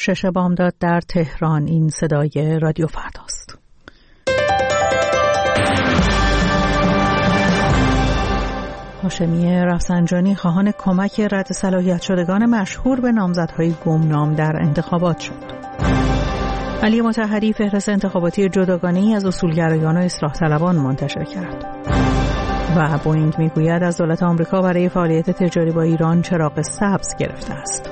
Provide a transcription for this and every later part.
6 بامداد در تهران. این صدای رادیو فرداست. هاشمی رفسنجانی خواهان کمک رد صلاحیت شدگان مشهور به نامزدهای گمنام در انتخابات شد. علی مطهری فهرست انتخاباتی جداگانه‌ای از اصولگرایان و اصلاح طلبان منتشر کرد. و بوئینگ میگوید از دولت آمریکا برای فعالیت تجاری با ایران چراغ سبز گرفته است.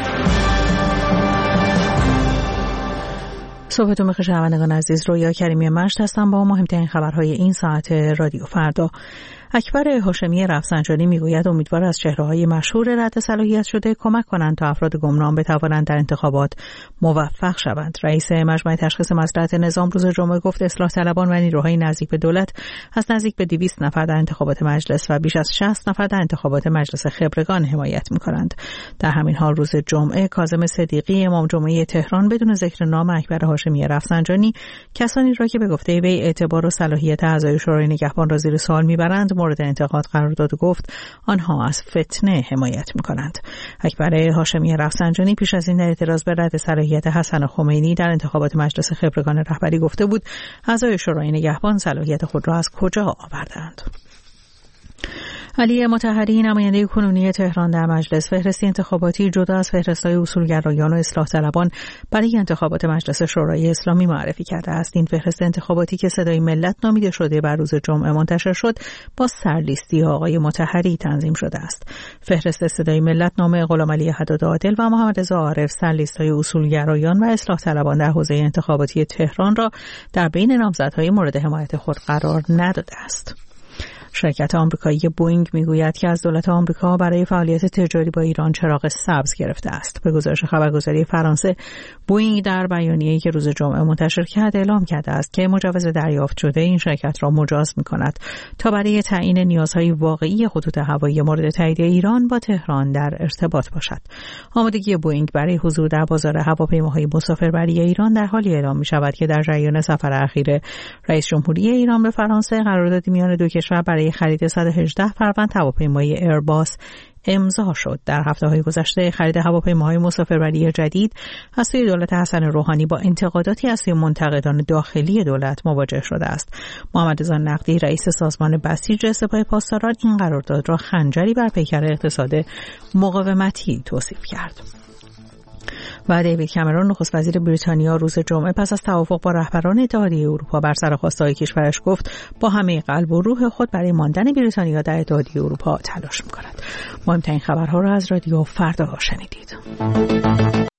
صبحتون بخیر شنوندگان عزیز، رویا کریمی مشت هستم با مهمترین خبرهای این ساعت رادیو فردا. اکبر هاشمی رفسنجانی میگوید امیدوار از چهره‌های مشهور رد صلاحیت شده کمک کنند تا افراد گمنام بتوانند در انتخابات موفق شوند. رئیس مجمع تشخیص مصلحت نظام روز جمعه گفت اصلاح طلبان و نیروهای نزدیک به دولت از نزدیک به 200 نفر در انتخابات مجلس و بیش از 60 نفر در انتخابات مجلس خبرگان حمایت می‌کنند. در همین حال روز جمعه کاظم صدیقی امام جمعه تهران بدون ذکر نام اکبر هاشمی رفسنجانی کسانی را که به گفته وی اعتبار و صلاحیت اعضای شورای نگهبان را زیر سوال می‌برند مورد انتقاد قرار داد و گفت آنها از فتنه حمایت می‌کنند. اکبر هاشمی رفسنجانی پیش از این در اعتراض به رد صلاحیت حسن خمینی در انتخابات مجلس خبرگان رهبری گفته بود اعضای شورای نگهبان صلاحیت خود را از کجا آوردند. علی مطهری نماینده کنونی تهران در مجلس فهرستی انتخاباتی جدا از فهرست‌های اصولگرایان و اصلاح طلبان برای انتخابات مجلس شورای اسلامی معرفی کرده است. این فهرست انتخاباتی که صدای ملت نامیده شده بر روز جمعه منتشر شد با سرلیستی آقای مطهری تنظیم شده است. فهرست صدای ملت نام غلامعلی حداد عادل و محمد رضا عارف سرلیست‌های اصولگرایان و اصلاح طلبان در حوزه انتخاباتی تهران را در بین نامزدهای مورد حمایت خود قرار نداده است. شرکت آمریکایی بوئینگ میگوید که از دولت آمریکا برای فعالیت تجاری با ایران چراغ سبز گرفته است. به گزارش خبرگزاری فرانسه، بوئینگ در بیانیه‌ای که روز جمعه منتشر کرد اعلام کرده است که مجوز دریافت شده این شرکت را مجاز می‌کند تا برای تعیین نیازهای واقعی خطوط هوایی مورد تایید ایران با تهران در ارتباط باشد. آمادگی بوئینگ برای حضور در بازار هواپیماهای مسافربری ایران در حالی اعلام می‌شود که در جریان سفر اخیر رئیس جمهوری ایران به فرانسه قراردادی میان دو کشور برای خرید 118 فروند هواپیمای ایرباس امضا شد. در هفته‌های گذشته خرید هواپیماهای مسافربری جدید از سوی دولت حسن روحانی با انتقاداتی از سوی منتقدان داخلی دولت مواجه شده است. محمد رضا نقدی رئیس سازمان بسیج سپاه پاسداران این قرارداد را خنجری بر پیکر اقتصاد مقاومتی توصیف کرد. و دیوید کامرون نخست وزیر بریتانیا روز جمعه پس از توافق با رهبران اتحادیه اروپا بر سر خواسته‌های کشورش گفت با همه قلب و روح خود برای ماندن بریتانیا در اتحادیه اروپا تلاش می‌کند. مهمترین خبرها را از رادیو فردا شنیدید.